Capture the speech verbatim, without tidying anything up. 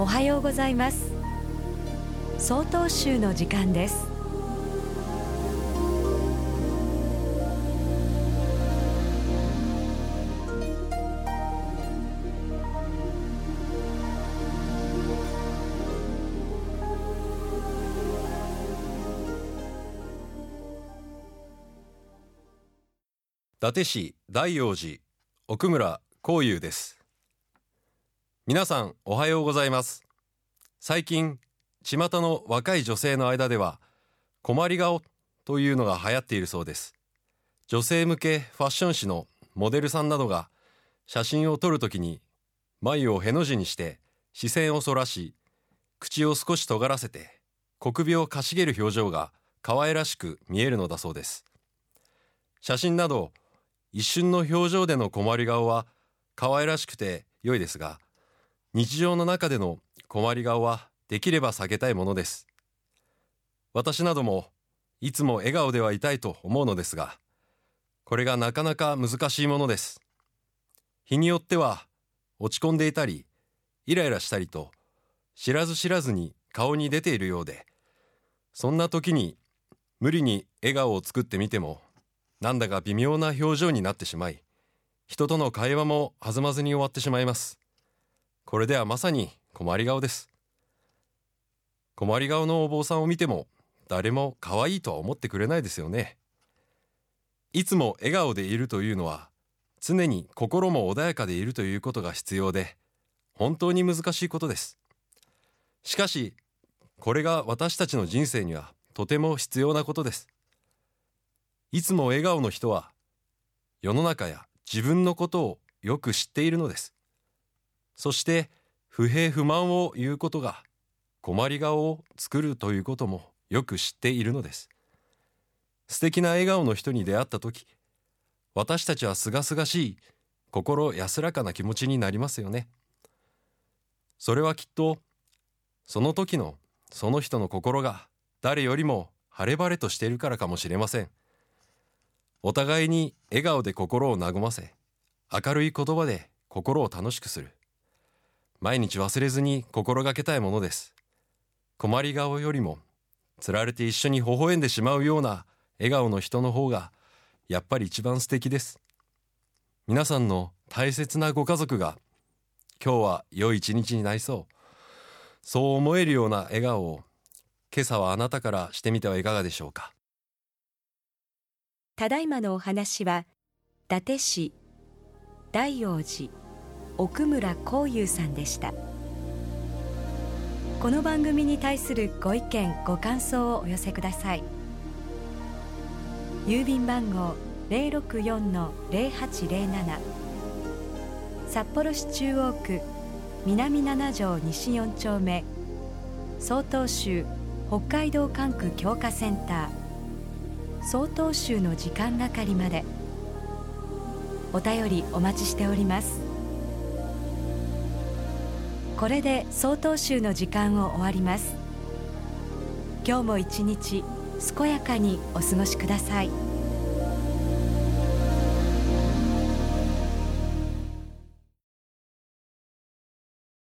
おはようございます。曹洞宗の時間です。 伊達市大陽寺奥村光雄です。皆さんおはようございます。最近巷の若い女性の間では困り顔というのが流行っているそうです。女性向けファッション誌のモデルさんなどが写真を撮るときに眉をへの字にして視線をそらし、口を少し尖らせて小首をかしげる表情が可愛らしく見えるのだそうです。写真など一瞬の表情での困り顔は可愛らしくて良いですが、日常の中での困り顔はできれば避けたいものです。私などもいつも笑顔ではいたいと思うのですが、これがなかなか難しいものです。日によっては落ち込んでいたりイライラしたりと知らず知らずに顔に出ているようで、そんな時に無理に笑顔を作ってみてもなんだか微妙な表情になってしまい、人との会話も弾まずに終わってしまいます。これではまさに困り顔です。困り顔のお坊さんを見ても誰も可愛いとは思ってくれないですよね。いつも笑顔でいるというのは常に心も穏やかでいるということが必要で、本当に難しいことです。しかしこれが私たちの人生にはとても必要なことです。いつも笑顔の人は世の中や自分のことをよく知っているのです。そして不平不満を言うことが困り顔を作るということもよく知っているのです。素敵な笑顔の人に出会ったとき、私たちはすがすがしい心安らかな気持ちになりますよね。それはきっとその時のその人の心が誰よりも晴れ晴れとしているからかもしれません。お互いに笑顔で心を和ませ、明るい言葉で心を楽しくする。毎日忘れずに心がけたいものです。困り顔よりも、つられて一緒に微笑んでしまうような笑顔の人の方が、やっぱり一番素敵です。皆さんの大切なご家族が、今日は良い一日になりそう。そう思えるような笑顔を、今朝はあなたからしてみてはいかがでしょうか。 ただいまのお話は伊達市大陽寺奥村光雄さんでした。この番組に対するご意見ご感想をお寄せください。郵便番号 ゼロろくよんのゼロはちゼロなな、 札幌市中央区南なな条西よん丁目、曹洞宗北海道管区強化センター曹洞宗の時間係まで。お便りお待ちしております。これで曹洞宗の時間を終わります。今日も一日健やかにお過ごしください。